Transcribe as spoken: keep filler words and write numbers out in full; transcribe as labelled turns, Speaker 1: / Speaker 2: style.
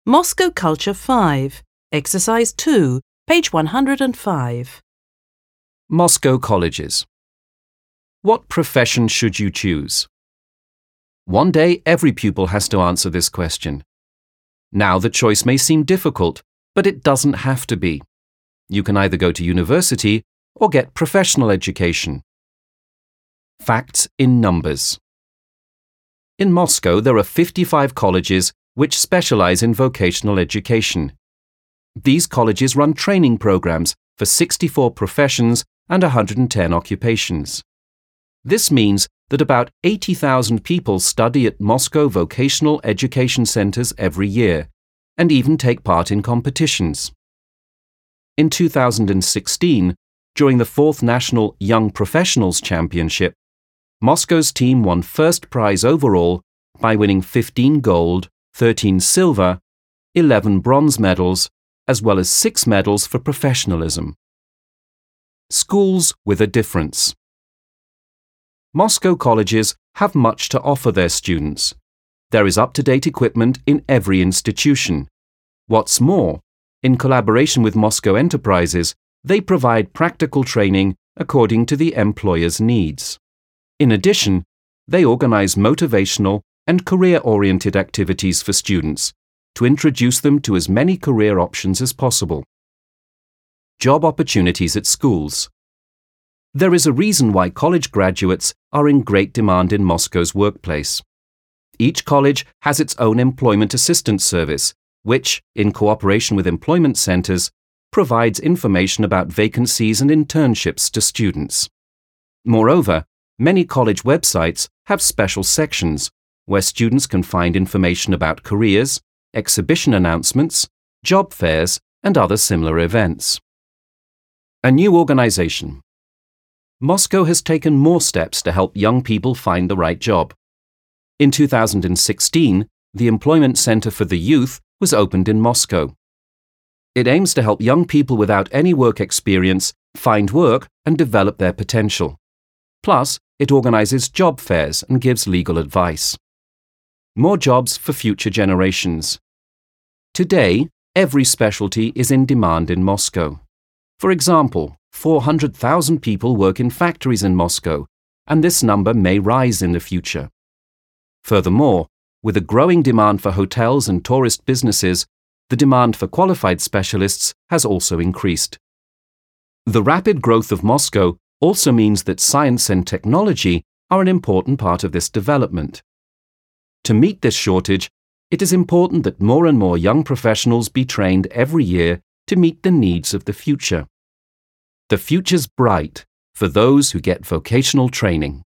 Speaker 1: Moscow Culture five, Exercise two, page one hundred five.
Speaker 2: Moscow Colleges. What profession should you choose? One day every pupil has to answer this question. Now the choice may seem difficult, but it doesn't have to be. You can either go to university or get professional education. Facts in numbers. In Moscow, there are fifty-five colleges which specialize in vocational education. These colleges run training programs for sixty-four professions and one hundred ten occupations. This means that about eighty thousand people study at Moscow vocational education centers every year, and even take part in competitions. In two thousand sixteen, during the fourth National Young Professionals Championship, Moscow's team won first prize overall by winning fifteen gold, thirteen silver, eleven bronze medals, as well as six medals for professionalism. Schools with a difference. Moscow colleges have much to offer their students. There is up-to-date equipment in every institution. What's more, in collaboration with Moscow Enterprises, they provide practical training according to the employer's needs. In addition, they organize motivational and career-oriented activities for students to introduce them to as many career options as possible. Job opportunities at schools. There is a reason why college graduates are in great demand in Moscow's workplace. Each college has its own employment assistance service, which, in cooperation with employment centers, provides information about vacancies and internships to students. Moreover, many college websites have special sections where students can find information about careers, exhibition announcements, job fairs, and other similar events. A new organization. Moscow has taken more steps to help young people find the right job. In two thousand sixteen, the Employment Center for the Youth was opened in Moscow. It aims to help young people without any work experience find work and develop their potential. Plus, it organizes job fairs and gives legal advice. More jobs for future generations. Today, every specialty is in demand in Moscow. For example, four hundred thousand people work in factories in Moscow, and this number may rise in the future. Furthermore, with a growing demand for hotels and tourist businesses, the demand for qualified specialists has also increased. The rapid growth of Moscow also means that science and technology are an important part of this development. To meet this shortage, it is important that more and more young professionals be trained every year to meet the needs of the future. The future's bright for those who get vocational training.